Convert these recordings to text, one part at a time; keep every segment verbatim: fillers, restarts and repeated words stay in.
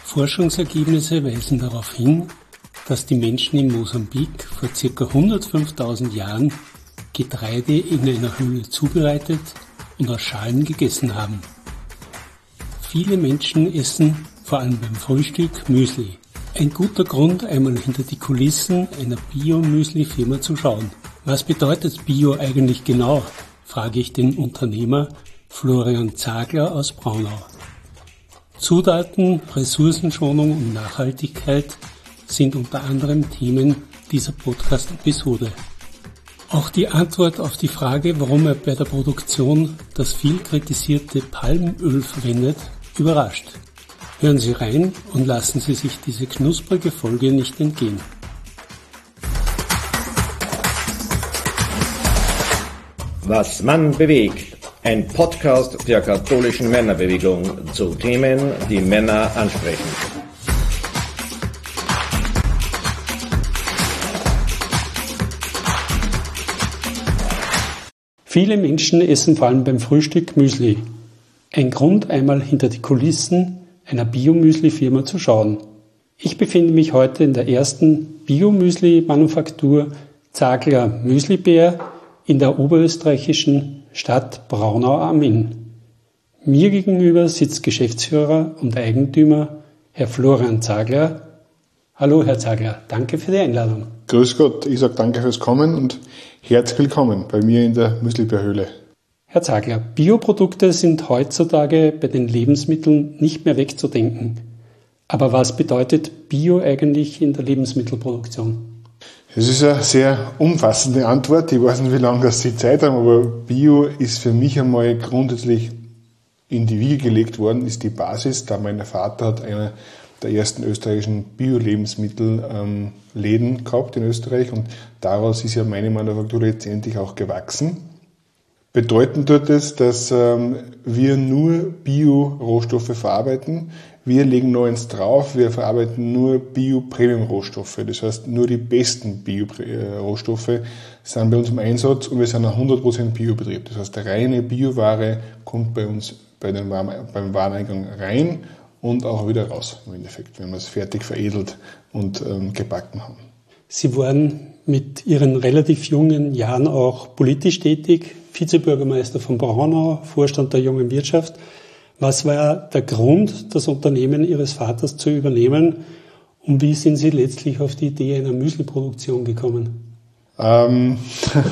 Forschungsergebnisse weisen darauf hin, dass die Menschen in Mosambik vor ca. hundertfünftausend Jahren Getreide in einer Höhle zubereitet und aus Schalen gegessen haben. Viele Menschen essen, vor allem beim Frühstück, Müsli. Ein guter Grund, einmal hinter die Kulissen einer Bio-Müsli-Firma zu schauen. Was bedeutet Bio eigentlich genau, frage ich den Unternehmer Florian Zagler aus Braunau. Zutaten, Ressourcenschonung und Nachhaltigkeit sind unter anderem Themen dieser Podcast-Episode. Auch die Antwort auf die Frage, warum er bei der Produktion das viel kritisierte Palmöl verwendet, überrascht. Hören Sie rein und lassen Sie sich diese knusprige Folge nicht entgehen. Was Mann bewegt. Ein Podcast der katholischen Männerbewegung zu Themen, die Männer ansprechen. Viele Menschen essen vor allem beim Frühstück Müsli. Ein Grund, einmal hinter die Kulissen einer Bio-Müsli-Firma zu schauen. Ich befinde mich heute in der ersten Bio-Müsli-Manufaktur Zagler Müslibär in der oberösterreichischen Stadt Braunau am Inn. Mir gegenüber sitzt Geschäftsführer und Eigentümer Herr Florian Zagler. Hallo Herr Zagler, danke für die Einladung. Grüß Gott, ich sage danke fürs Kommen und herzlich willkommen bei mir in der Müslibär-Höhle. Herr Zagler, Bioprodukte sind heutzutage bei den Lebensmitteln nicht mehr wegzudenken. Aber was bedeutet Bio eigentlich in der Lebensmittelproduktion? Das ist eine sehr umfassende Antwort. Ich weiß nicht, wie lange Sie Zeit haben, aber Bio ist für mich einmal grundsätzlich in die Wiege gelegt worden, ist die Basis, da mein Vater hat einer der ersten österreichischen Bio-Lebensmittelläden ähm, gehabt in Österreich und daraus ist ja meine Manufaktur letztendlich auch gewachsen. Bedeuten tut es, dass ähm, wir nur Bio-Rohstoffe verarbeiten. Wir legen noch eins drauf, wir verarbeiten nur Bio-Premium-Rohstoffe. Das heißt, nur die besten Bio-Rohstoffe sind bei uns im Einsatz und wir sind ein hundert Prozent Bio-Betrieb. Das heißt, eine reine Bioware kommt bei uns bei den Waren, beim Wareneingang rein und auch wieder raus im Endeffekt, wenn wir es fertig veredelt und ähm, gebacken haben. Sie waren mit Ihren relativ jungen Jahren auch politisch tätig, Vizebürgermeister von Braunau, Vorstand der Jungen Wirtschaft. Was war der Grund, das Unternehmen Ihres Vaters zu übernehmen und wie sind Sie letztlich auf die Idee einer Müsliproduktion gekommen? Ähm,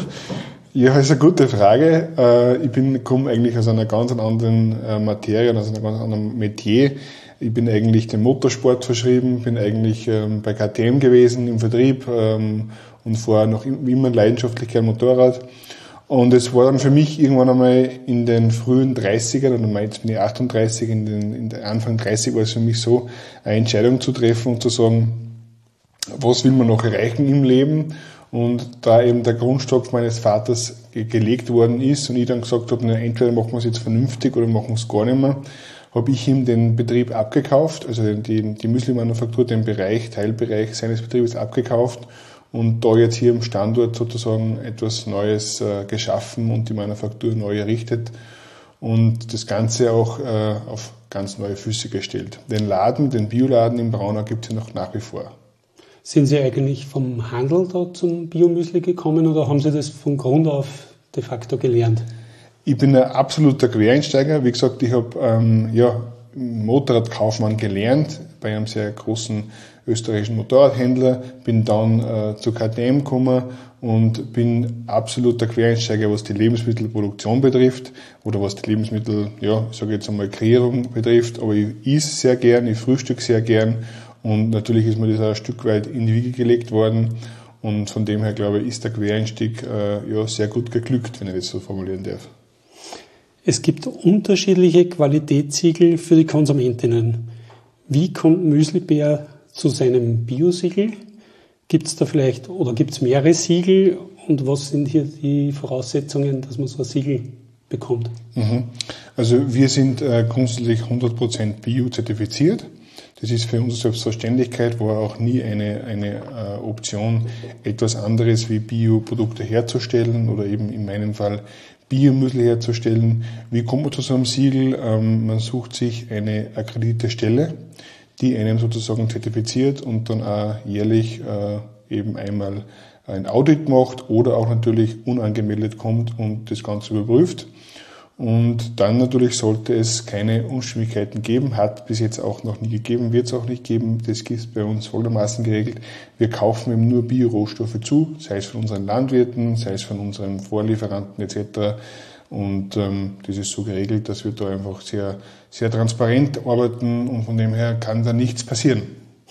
ja, das ist eine gute Frage. Äh, ich bin, komme eigentlich aus einer ganz anderen äh, Materie, aus einem ganz anderen Metier. Ich bin eigentlich dem Motorsport verschrieben, bin eigentlich ähm, bei K T M gewesen im Vertrieb ähm, und fahre noch immer leidenschaftlich gern Motorrad. Und es war dann für mich irgendwann einmal in den frühen dreißigern, oder jetzt bin ich achtunddreißig, in den, in den Anfang dreißig war es für mich so, eine Entscheidung zu treffen und zu sagen, was will man noch erreichen im Leben? Und da eben der Grundstock meines Vaters ge- gelegt worden ist und ich dann gesagt habe, na, entweder machen wir es jetzt vernünftig oder machen wir es gar nicht mehr, habe ich ihm den Betrieb abgekauft, also die, die Müsli-Manufaktur, den Bereich, Teilbereich seines Betriebes abgekauft und da jetzt hier im Standort sozusagen etwas Neues äh, geschaffen und die Manufaktur neu errichtet und das Ganze auch äh, auf ganz neue Füße gestellt. Den Laden, den Bioladen in Braunau gibt es ja noch nach wie vor. Sind Sie eigentlich vom Handel da zum Biomüsli gekommen oder haben Sie das von Grund auf de facto gelernt? Ich bin ein absoluter Quereinsteiger. Wie gesagt, ich habe ähm, ja, Motorradkaufmann gelernt bei einem sehr großen österreichischen Motorradhändler, bin dann äh, zu K T M gekommen und bin absoluter Quereinsteiger, was die Lebensmittelproduktion betrifft oder was die Lebensmittel, ja, ich sage jetzt einmal Kreierung betrifft. Aber ich esse sehr gern, ich frühstücke sehr gern und natürlich ist mir das auch ein Stück weit in die Wiege gelegt worden und von dem her, glaube ich, ist der Quereinstieg äh, ja, sehr gut geglückt, wenn ich das so formulieren darf. Es gibt unterschiedliche Qualitätssiegel für die Konsumentinnen. Wie kommt Müslibär zu seinem Bio-Siegel? Gibt es da vielleicht oder gibt es mehrere Siegel und was sind hier die Voraussetzungen, dass man so ein Siegel bekommt? Mhm. Also wir sind äh, grundsätzlich hundert Prozent Bio-zertifiziert. Das ist für uns Selbstverständlichkeit, war auch nie eine, eine äh, Option, etwas anderes wie Bioprodukte herzustellen oder eben in meinem Fall Biomüsli herzustellen. Wie kommt man zu so einem Siegel? Ähm, man sucht sich eine akkreditierte Stelle, die einem sozusagen zertifiziert und dann auch jährlich äh, eben einmal ein Audit macht oder auch natürlich unangemeldet kommt und das Ganze überprüft. Und dann natürlich sollte es keine Unstimmigkeiten geben, hat bis jetzt auch noch nie gegeben, wird es auch nicht geben. Das ist bei uns folgendermaßen geregelt. Wir kaufen eben nur Bio-Rohstoffe zu, sei es von unseren Landwirten, sei es von unseren Vorlieferanten et cetera. Und ähm, das ist so geregelt, dass wir da einfach sehr, sehr transparent arbeiten und von dem her kann da nichts passieren.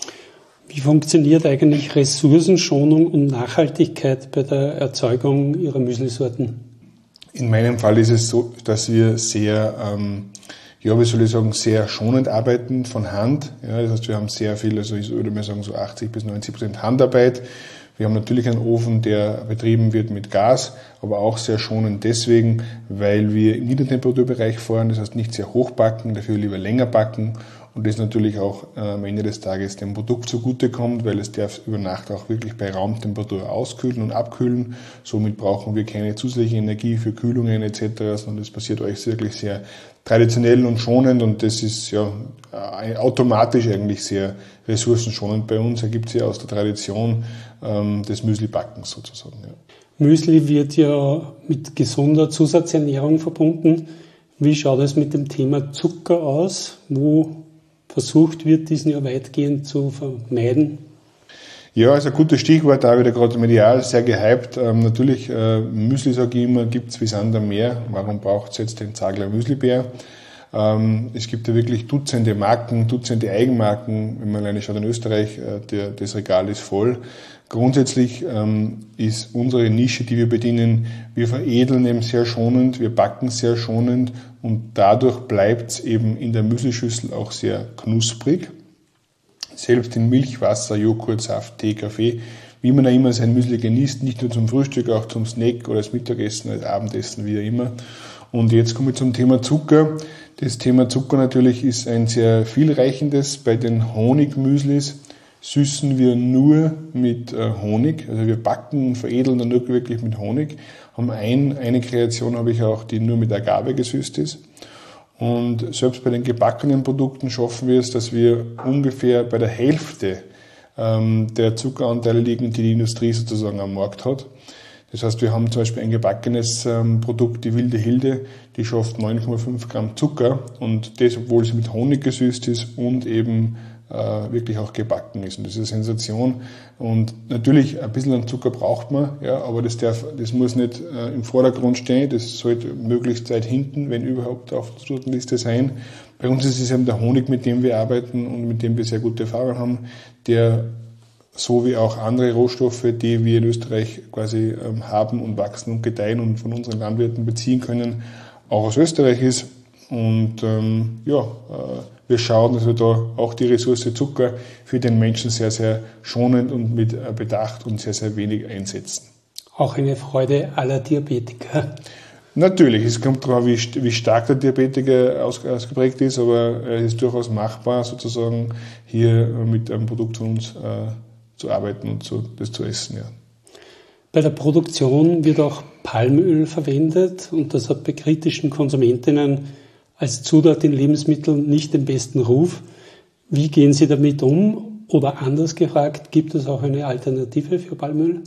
Wie funktioniert eigentlich Ressourcenschonung und Nachhaltigkeit bei der Erzeugung Ihrer Müslisorten? In meinem Fall ist es so, dass wir sehr, ähm, ja, wie soll ich sagen, sehr schonend arbeiten von Hand. Ja, das heißt, wir haben sehr viel, also ich würde mal sagen so achtzig bis neunzig Prozent Handarbeit. Wir haben natürlich einen Ofen, der betrieben wird mit Gas, aber auch sehr schonend deswegen, weil wir im Niedertemperaturbereich fahren, das heißt nicht sehr hoch backen, dafür lieber länger backen und das natürlich auch äh, am Ende des Tages dem Produkt zugutekommt, weil es darf über Nacht auch wirklich bei Raumtemperatur auskühlen und abkühlen. Somit brauchen wir keine zusätzliche Energie für Kühlungen et cetera, sondern das passiert euch wirklich sehr traditionell und schonend und das ist ja automatisch eigentlich sehr ressourcenschonend bei uns. Ergibt sich aus der Tradition ähm, des Müsli-Backens sozusagen. Ja. Müsli wird ja mit gesunder Zusatzernährung verbunden. Wie schaut es mit dem Thema Zucker aus, wo versucht wird, diesen ja weitgehend zu vermeiden? Ja, ist ein gutes Stichwort, da wieder gerade medial sehr gehypt. Ähm, natürlich, äh, Müsli, sage ich immer, gibt's wie Sand am Meer. Warum braucht's jetzt den Zagler Müslibär? Ähm, es gibt ja wirklich Dutzende Marken, Dutzende Eigenmarken. Wenn man alleine schaut in Österreich, äh, der, das Regal ist voll. Grundsätzlich ähm, ist unsere Nische, die wir bedienen, wir veredeln eben sehr schonend, wir backen sehr schonend und dadurch bleibt's eben in der Müslischüssel auch sehr knusprig. Selbst in Milch, Wasser, Joghurt, Saft, Tee, Kaffee, wie man auch immer sein Müsli genießt, nicht nur zum Frühstück, auch zum Snack oder als Mittagessen, als Abendessen, wie auch immer. Und jetzt komme ich zum Thema Zucker. Das Thema Zucker natürlich ist ein sehr vielreichendes. Bei den Honigmüslis süßen wir nur mit äh, Honig, also wir backen und veredeln dann nur wirklich mit Honig. Haben ein, eine Kreation habe ich auch, die nur mit Agave gesüßt ist. Und selbst bei den gebackenen Produkten schaffen wir es, dass wir ungefähr bei der Hälfte ähm, der Zuckeranteile liegen, die die Industrie sozusagen am Markt hat. Das heißt, wir haben zum Beispiel ein gebackenes ähm, Produkt, die Wilde Hilde, die schafft neun Komma fünf Gramm Zucker und das, obwohl sie mit Honig gesüßt ist und eben äh, wirklich auch gebacken ist. Und das ist eine Sensation. Und natürlich, ein bisschen an Zucker braucht man, ja, aber das darf, das muss nicht äh, im Vordergrund stehen, das sollte möglichst weit hinten, wenn überhaupt, auf der Sortenliste sein. Bei uns ist es eben der Honig, mit dem wir arbeiten und mit dem wir sehr gute Erfahrungen haben, der so wie auch andere Rohstoffe, die wir in Österreich quasi ähm, haben und wachsen und gedeihen und von unseren Landwirten beziehen können, auch aus Österreich ist. Und ähm, ja, äh, wir schauen, dass wir da auch die Ressource Zucker für den Menschen sehr, sehr schonend und mit äh, Bedacht und sehr, sehr wenig einsetzen. Auch eine Freude aller Diabetiker. Natürlich, es kommt darauf, wie, wie stark der Diabetiker aus, ausgeprägt ist, aber es ist durchaus machbar, sozusagen hier mit einem Produkt von uns äh, zu arbeiten und zu, das zu essen. Ja. Bei der Produktion wird auch Palmöl verwendet und das hat bei kritischen Konsumentinnen als Zutat in Lebensmitteln nicht den besten Ruf. Wie gehen Sie damit um? Oder anders gefragt, gibt es auch eine Alternative für Palmöl?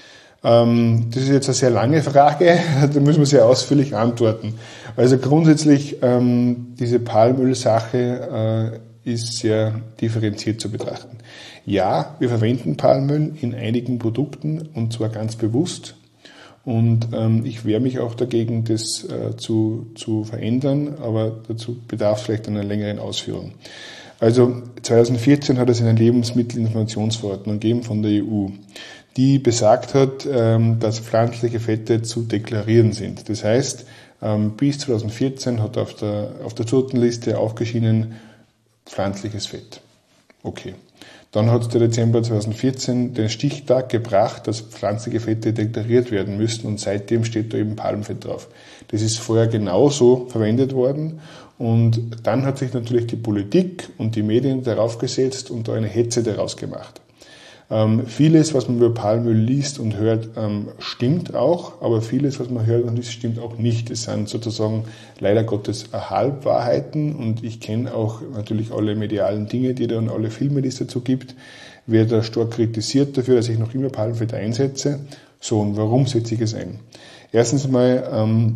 Ähm, das ist jetzt eine sehr lange Frage, da müssen wir sehr ausführlich antworten. Also grundsätzlich, ähm, diese Palmöl-Sache äh, ist sehr differenziert zu betrachten. Ja, wir verwenden Palmöl in einigen Produkten und zwar ganz bewusst. Und ähm, ich wehre mich auch dagegen, das äh, zu, zu verändern, aber dazu bedarf es vielleicht einer längeren Ausführung. Also zwanzig vierzehn hat es eine Lebensmittelinformationsverordnung gegeben von der E U, die besagt hat, ähm, dass pflanzliche Fette zu deklarieren sind. Das heißt, ähm, bis zwanzig vierzehn hat auf der, auf der Sortenliste aufgeschienen pflanzliches Fett. Okay. Dann hat der Dezember zwanzig vierzehn den Stichtag gebracht, dass pflanzliche Fette deklariert werden müssen und seitdem steht da eben Palmfett drauf. Das ist vorher genauso verwendet worden und dann hat sich natürlich die Politik und die Medien darauf gesetzt und da eine Hetze daraus gemacht. Ähm, vieles, was man über Palmöl liest und hört, ähm, stimmt auch, aber vieles, was man hört und liest, stimmt auch nicht. Es sind sozusagen leider Gottes Halbwahrheiten und ich kenne auch natürlich alle medialen Dinge, die da und alle Filme, die es dazu gibt, werde da stark kritisiert dafür, dass ich noch immer Palmfett einsetze. So, und warum setze ich es ein? Erstens mal ähm,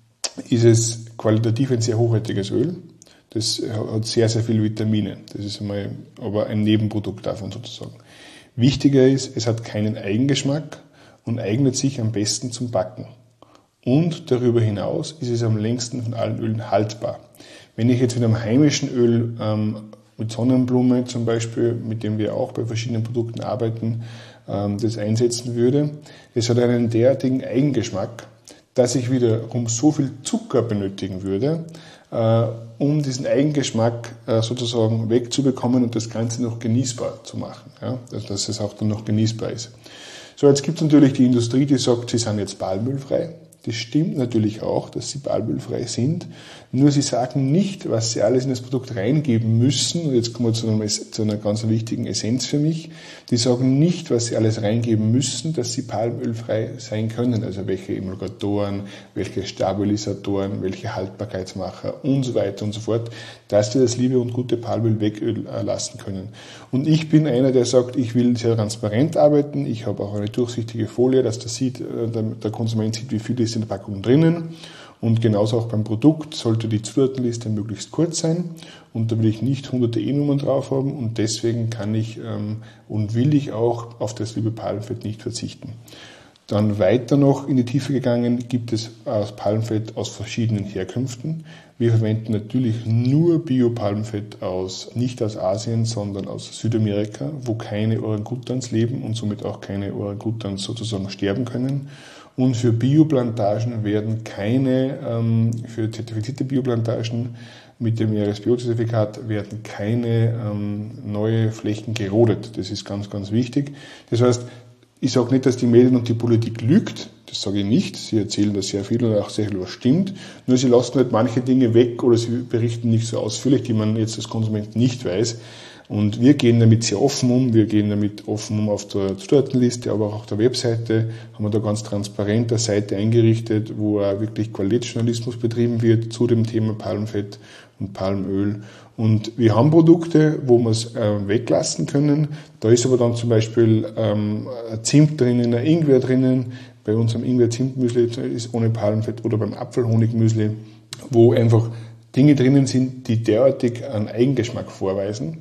ist es qualitativ ein sehr hochwertiges Öl. Das hat sehr, sehr viele Vitamine. Das ist einmal aber ein Nebenprodukt davon sozusagen. Wichtiger ist, es hat keinen Eigengeschmack und eignet sich am besten zum Backen. Und darüber hinaus ist es am längsten von allen Ölen haltbar. Wenn ich jetzt mit einem heimischen Öl, ähm, mit Sonnenblume zum Beispiel, mit dem wir auch bei verschiedenen Produkten arbeiten, ähm, das einsetzen würde, es hat einen derartigen Eigengeschmack, dass ich wiederum so viel Zucker benötigen würde, äh, um diesen Eigengeschmack äh, sozusagen wegzubekommen und das Ganze noch genießbar zu machen, ja? Also, dass es auch dann noch genießbar ist. So, jetzt gibt es natürlich die Industrie, die sagt, sie sind jetzt palmölfrei. Das stimmt natürlich auch, dass sie palmölfrei sind. Nur sie sagen nicht, was sie alles in das Produkt reingeben müssen. Und jetzt kommen wir zu, einem, zu einer ganz wichtigen Essenz für mich. Die sagen nicht, was sie alles reingeben müssen, dass sie palmölfrei sein können. Also welche Emulgatoren, welche Stabilisatoren, welche Haltbarkeitsmacher und so weiter und so fort, dass wir das liebe und gute Palmöl weglassen können. Und ich bin einer, der sagt, ich will sehr transparent arbeiten. Ich habe auch eine durchsichtige Folie, dass der, sieht, der Konsument sieht, wie viel ist in der Packung drinnen. Und genauso auch beim Produkt sollte die Zutatenliste möglichst kurz sein und da will ich nicht hunderte E-Nummern drauf haben und deswegen kann ich ähm, und will ich auch auf das liebe Palmfett nicht verzichten. Dann weiter noch in die Tiefe gegangen, gibt es aus Palmfett aus verschiedenen Herkünften. Wir verwenden natürlich nur Bio-Palmfett aus, nicht aus Asien, sondern aus Südamerika, wo keine Orangutans leben und somit auch keine Orangutans sozusagen sterben können. Und für Bioplantagen werden keine, ähm, für zertifizierte Bioplantagen mit dem R S B O-Zertifikat werden keine ähm, neue Flächen gerodet. Das ist ganz, ganz wichtig. Das heißt, ich sage nicht, dass die Medien und die Politik lügt. Das sage ich nicht. Sie erzählen da sehr viel und auch sehr viel, was stimmt. Nur sie lassen halt manche Dinge weg oder sie berichten nicht so ausführlich, die man jetzt als Konsument nicht weiß. Und wir gehen damit sehr offen um. Wir gehen damit offen um auf der Zutatenliste, aber auch auf der Webseite haben wir da ganz transparent eine Seite eingerichtet, wo auch wirklich Qualitätsjournalismus betrieben wird zu dem Thema Palmfett und Palmöl. Und wir haben Produkte, wo wir es äh, weglassen können. Da ist aber dann zum Beispiel ähm, Zimt drinnen, ein Ingwer drinnen. Bei unserem Ingwer-Zimt-Müsli ist ohne Palmfett oder beim Apfelhonig-Müsli, wo einfach Dinge drinnen sind, die derartig einen Eigengeschmack vorweisen.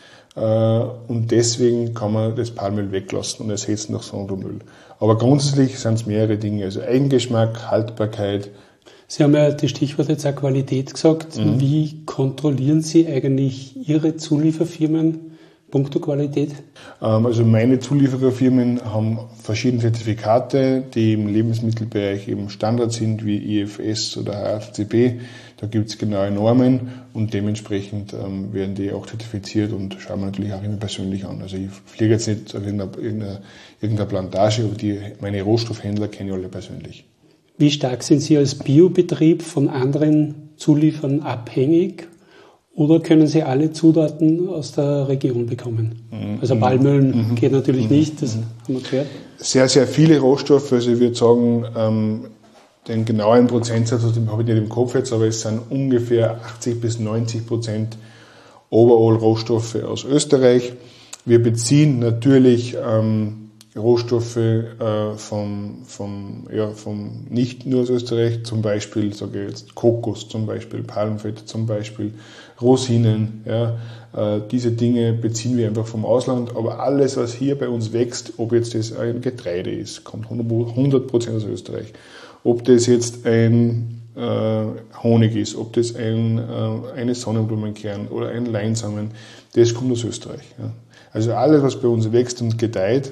Und deswegen kann man das Palmöl weglassen und ersetzen durch Sonnenblumenöl. Aber grundsätzlich sind es mehrere Dinge, also Eigengeschmack, Haltbarkeit. Sie haben ja das Stichwort jetzt auch Qualität gesagt. Mhm. Wie kontrollieren Sie eigentlich Ihre Zulieferfirmen punkto Qualität? Also meine Zuliefererfirmen haben verschiedene Zertifikate, die im Lebensmittelbereich eben Standard sind, wie I F S oder H A C C P. Da gibt es genaue Normen und dementsprechend ähm, werden die auch zertifiziert und schauen wir natürlich auch immer persönlich an. Also ich fliege jetzt nicht auf irgendeiner, irgendeiner, irgendeiner Plantage, aber die, meine Rohstoffhändler kenne ich alle persönlich. Wie stark sind Sie als Biobetrieb von anderen Zuliefern abhängig? Oder können Sie alle Zutaten aus der Region bekommen? Mhm. Also Palmöl mhm. geht natürlich mhm. nicht, das mhm. haben wir gehört. Sehr, sehr viele Rohstoffe, also ich würde sagen, ähm, den genauen Prozentsatz habe ich nicht im Kopf jetzt, aber es sind ungefähr achtzig bis neunzig Prozent overall Rohstoffe aus Österreich. Wir beziehen natürlich ähm, Rohstoffe äh, vom, vom, ja, vom nicht nur aus Österreich, zum Beispiel, sage ich jetzt, Kokos zum Beispiel, Palmfett zum Beispiel, Rosinen, ja, äh, diese Dinge beziehen wir einfach vom Ausland, aber alles, was hier bei uns wächst, ob jetzt das ein Getreide ist, kommt hundert Prozent aus Österreich. Ob das jetzt ein äh, Honig ist, ob das ein, äh, eine Sonnenblumenkern oder ein Leinsamen, das kommt aus Österreich. Ja. Also alles, was bei uns wächst und gedeiht,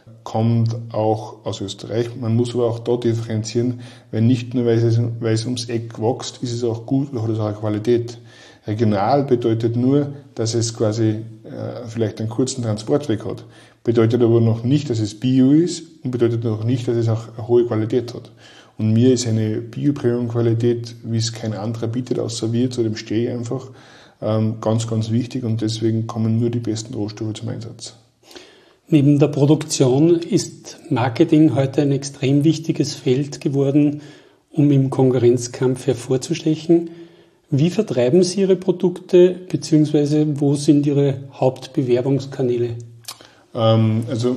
kommt auch aus Österreich. Man muss aber auch dort differenzieren, weil nicht nur, weil es, weil es ums Eck wächst, ist es auch gut oder hat es auch eine Qualität. Regional bedeutet nur, dass es quasi äh, vielleicht einen kurzen Transportweg hat. Bedeutet aber noch nicht, dass es Bio ist und bedeutet noch nicht, dass es auch eine hohe Qualität hat. Und mir ist eine Bio-Premium-Qualität, wie es kein anderer bietet, außer wir, zu dem stehe ich einfach, ähm, ganz, ganz wichtig und deswegen kommen nur die besten Rohstoffe zum Einsatz. Neben der Produktion ist Marketing heute ein extrem wichtiges Feld geworden, um im Konkurrenzkampf hervorzustechen. Wie vertreiben Sie Ihre Produkte, beziehungsweise wo sind Ihre Hauptbewerbungskanäle? Ähm, also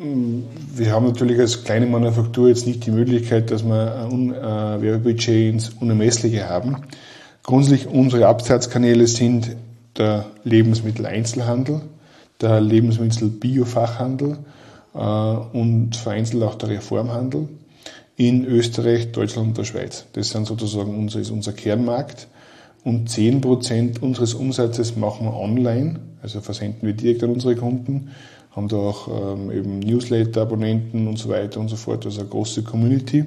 wir haben natürlich als kleine Manufaktur jetzt nicht die Möglichkeit, dass wir ein Werbebudget ins Unermessliche haben. Grundsätzlich unsere Absatzkanäle sind der Lebensmitteleinzelhandel, der Lebensmittel-Biofachhandel äh, und vereinzelt auch der Reformhandel in Österreich, Deutschland und der Schweiz. Das sind sozusagen unser, ist unser Kernmarkt. Und zehn Prozent unseres Umsatzes machen wir online, also versenden wir direkt an unsere Kunden, haben da auch ähm, eben Newsletter-Abonnenten und so weiter und so fort, also eine große Community.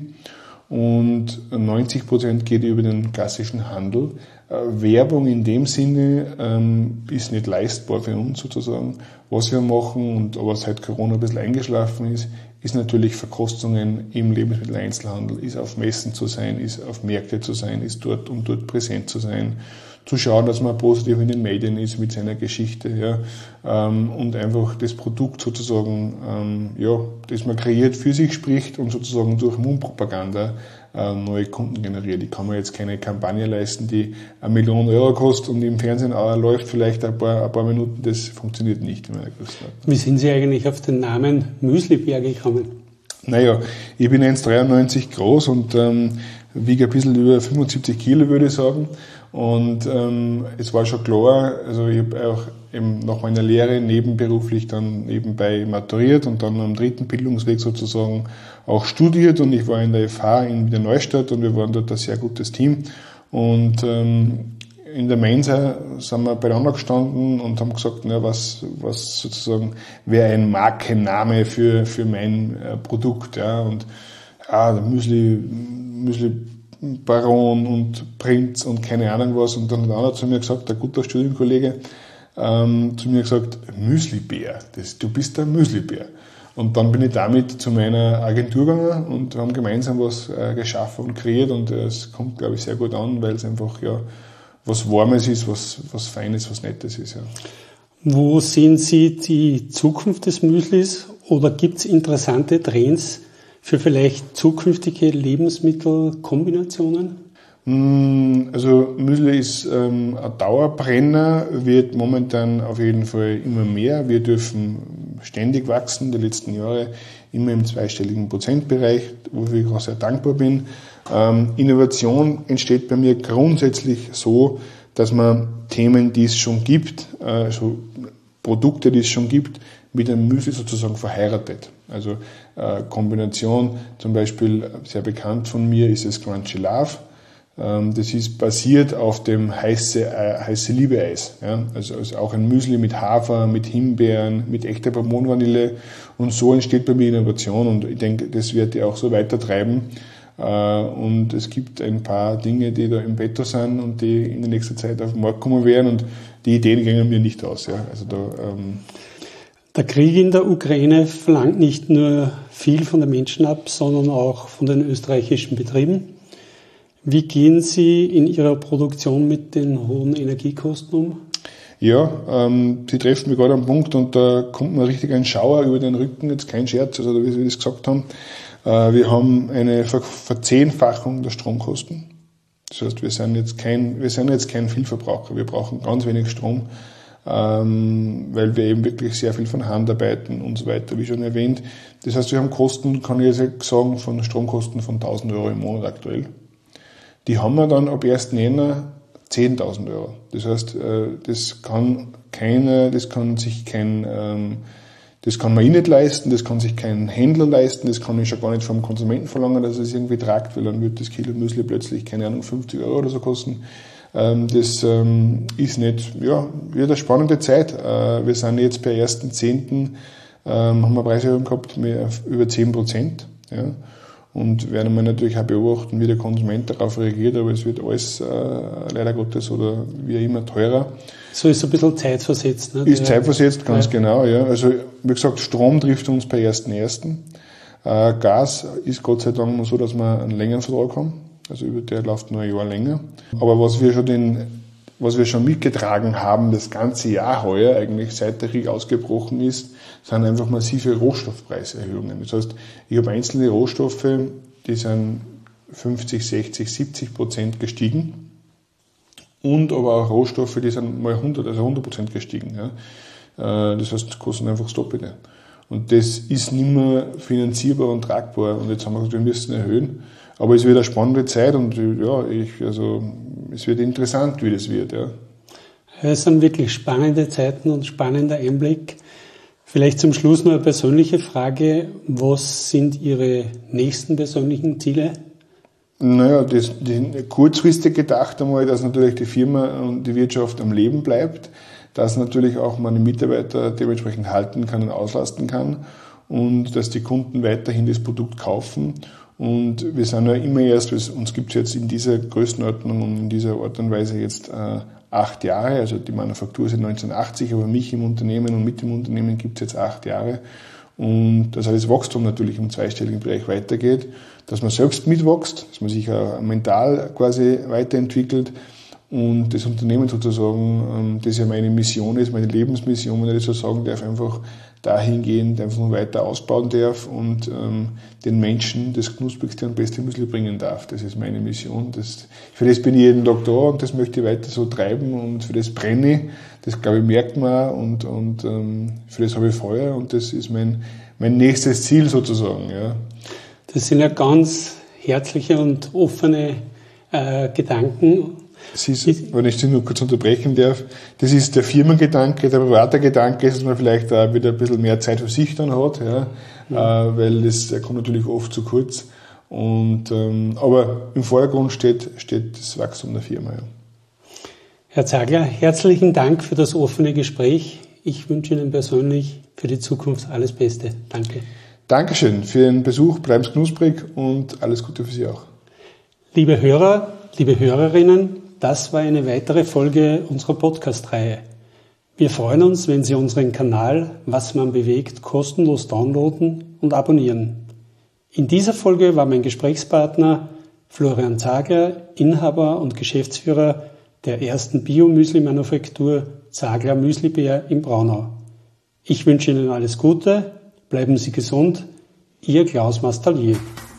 Und neunzig Prozent geht über den klassischen Handel. Äh, Werbung in dem Sinne ähm, ist nicht leistbar für uns sozusagen. Was wir machen, und aber seit Corona ein bisschen eingeschlafen ist, ist natürlich Verkostungen im Lebensmitteleinzelhandel, ist auf Messen zu sein, ist auf Märkte zu sein, ist dort und dort präsent zu sein, zu schauen, dass man positiv in den Medien ist mit seiner Geschichte, ja, ähm, und einfach das Produkt sozusagen, ähm, ja, das man kreiert, für sich spricht und sozusagen durch Mundpropaganda äh, neue Kunden generiert. Ich kann mir jetzt keine Kampagne leisten, die eine Million Euro kostet und im Fernsehen äh, läuft vielleicht ein paar, ein paar Minuten. Das funktioniert nicht in meiner Größenordnung. Wie sind Sie eigentlich auf den Namen Müslibär gekommen? Naja, ich bin eins Komma dreiundneunzig groß und ähm, wiege ein bisschen über fünfundsiebzig Kilo, würde ich sagen. Und ähm, es war schon klar, also ich habe auch eben nach meiner Lehre nebenberuflich dann nebenbei maturiert und dann am dritten Bildungsweg sozusagen auch studiert, und ich war in der F H in Wiener Neustadt und wir waren dort ein sehr gutes Team. Und ähm, in der Mensa sind wir beieinander gestanden und haben gesagt, na, was, was sozusagen wäre ein Markenname für, für mein äh, Produkt, ja, und ja, der Müsli, Müsli Baron und Prinz und keine Ahnung was. Und dann hat einer zu mir gesagt, ein guter Studienkollege, ähm, zu mir gesagt, Müslibär, das, du bist der Müslibär. Und dann bin ich damit zu meiner Agentur gegangen und haben gemeinsam was äh, geschaffen und kreiert, und es äh, kommt, glaube ich, sehr gut an, weil es einfach ja was Warmes ist, was, was Feines, was Nettes ist. Ja. Wo sehen Sie die Zukunft des Müslis, oder gibt es interessante Trends für vielleicht zukünftige Lebensmittelkombinationen? Also Müsli ist ähm, ein Dauerbrenner, wird momentan auf jeden Fall immer mehr. Wir dürfen ständig wachsen, die letzten Jahre immer im zweistelligen Prozentbereich, wofür ich auch sehr dankbar bin. Ähm, Innovation entsteht bei mir grundsätzlich so, dass man Themen, die es schon gibt, also Produkte, die es schon gibt, mit einem Müsli sozusagen verheiratet. Also äh, Kombination, zum Beispiel sehr bekannt von mir ist das Crunchy Love. Ähm, das ist basiert auf dem heiße, äh, heiße Liebe-Eis. Ja? Also, also auch ein Müsli mit Hafer, mit Himbeeren, mit echter Bourbon-Vanille. Und so entsteht bei mir Innovation, und ich denke, das wird ja auch so weiter treiben. Äh, und es gibt ein paar Dinge, die da im Petto sind und die in der nächsten Zeit auf den Markt kommen werden, und die Ideen gehen mir nicht aus. Ja? Also da, ähm, Der Krieg in der Ukraine verlangt nicht nur viel von den Menschen ab, sondern auch von den österreichischen Betrieben. Wie gehen Sie in Ihrer Produktion mit den hohen Energiekosten um? Ja, ähm, Sie treffen mich gerade am Punkt, und da kommt mir richtig ein Schauer über den Rücken, jetzt kein Scherz, also wie Sie das gesagt haben. Äh, wir haben eine Ver- Verzehnfachung der Stromkosten. Das heißt, wir sind jetzt kein, wir sind jetzt kein Vielverbraucher, wir brauchen ganz wenig Strom, ähm, weil wir eben wirklich sehr viel von Hand arbeiten und so weiter, wie schon erwähnt. Das heißt, wir haben Kosten, kann ich jetzt sagen, von Stromkosten von tausend Euro im Monat aktuell. Die haben wir dann ab ersten Jänner zehntausend Euro. Das heißt, das kann keiner, das kann sich kein, das kann man eh nicht leisten, das kann sich kein Händler leisten, das kann ich schon gar nicht vom Konsumenten verlangen, dass er es irgendwie tragt, weil dann wird das Kilo Müsli plötzlich, keine Ahnung, fünfzig Euro oder so kosten. Das ist nicht, ja, wird eine spannende Zeit. Wir sind jetzt per ersten zehnten haben wir Preiserhöhung gehabt mit über zehn Prozent, ja. Und werden wir natürlich auch beobachten, wie der Konsument darauf reagiert, aber es wird alles äh, leider Gottes oder wie immer teurer. So ist ein bisschen zeitversetzt, ne? Ist zeitversetzt, ganz ja. Genau, ja. Also wie gesagt, Strom trifft uns per ersten ersten Äh, Gas ist Gott sei Dank nur so, dass wir einen längeren Vertrag haben, also über der läuft nur ein Jahr länger. Aber was wir schon den was wir schon mitgetragen haben, das ganze Jahr heuer, eigentlich seit der Krieg ausgebrochen ist, sind einfach massive Rohstoffpreiserhöhungen. Das heißt, ich habe einzelne Rohstoffe, die sind fünfzig, sechzig, siebzig Prozent gestiegen und aber auch Rohstoffe, die sind mal hundert, also hundert Prozent gestiegen. Ja. Das heißt, kosten einfach das Doppelte. Und das ist nicht mehr finanzierbar und tragbar. Und jetzt haben wir gesagt, wir müssen erhöhen. Aber es wird eine spannende Zeit und ja, ich, also, es wird interessant, wie das wird. Ja. Es sind wirklich spannende Zeiten und spannender Einblick. Vielleicht zum Schluss noch eine persönliche Frage. Was sind Ihre nächsten persönlichen Ziele? Naja, das, das kurzfristig gedacht einmal, dass natürlich die Firma und die Wirtschaft am Leben bleibt, dass natürlich auch meine Mitarbeiter dementsprechend halten kann und auslasten kann und dass die Kunden weiterhin das Produkt kaufen. Und wir sind ja immer erst, uns gibt es jetzt in dieser Größenordnung und in dieser Art und Weise jetzt äh, acht Jahre, also die Manufaktur ist neunzehnhundertachtzig, aber mich im Unternehmen und mit dem Unternehmen gibt es jetzt acht Jahre. Und dass das Wachstum natürlich im zweistelligen Bereich weitergeht, dass man selbst mitwächst, dass man sich auch mental quasi weiterentwickelt und das Unternehmen sozusagen, das ja meine Mission ist, meine Lebensmission, wenn ich das so sagen darf, einfach dahingehend einfach weiter ausbauen darf und ähm, den Menschen das knusprigste und beste Müsli bringen darf. Das ist meine Mission. Das, für das bin ich jeden Tag da und das möchte ich weiter so treiben und für das brenne ich. Das, glaube ich, merkt man auch und, und ähm, für das habe ich Feuer und das ist mein, mein nächstes Ziel sozusagen. Ja. Das sind ja ganz herzliche und offene äh, Gedanken. Das ist, wenn ich Sie nur kurz unterbrechen darf, das ist der Firmengedanke, der private Gedanke ist, dass man vielleicht auch wieder ein bisschen mehr Zeit für sich dann hat, ja, ja. Äh, weil das der kommt natürlich oft zu kurz. Und, ähm, aber im Vordergrund steht, steht das Wachstum der Firma. Ja. Herr Zagler, herzlichen Dank für das offene Gespräch. Ich wünsche Ihnen persönlich für die Zukunft alles Beste. Danke. Dankeschön für Ihren Besuch, bleiben Sie knusprig und alles Gute für Sie auch. Liebe Hörer, liebe Hörerinnen, das war eine weitere Folge unserer Podcast-Reihe. Wir freuen uns, wenn Sie unseren Kanal Was man bewegt kostenlos downloaden und abonnieren. In dieser Folge war mein Gesprächspartner Florian Zagler, Inhaber und Geschäftsführer der ersten Bio-Müsli-Manufaktur Zagler Müslibär in Braunau. Ich wünsche Ihnen alles Gute, bleiben Sie gesund, Ihr Klaus Mastallier.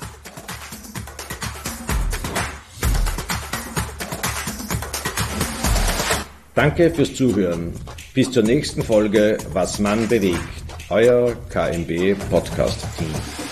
Danke fürs Zuhören. Bis zur nächsten Folge Was man bewegt. Euer K M B Podcast Team.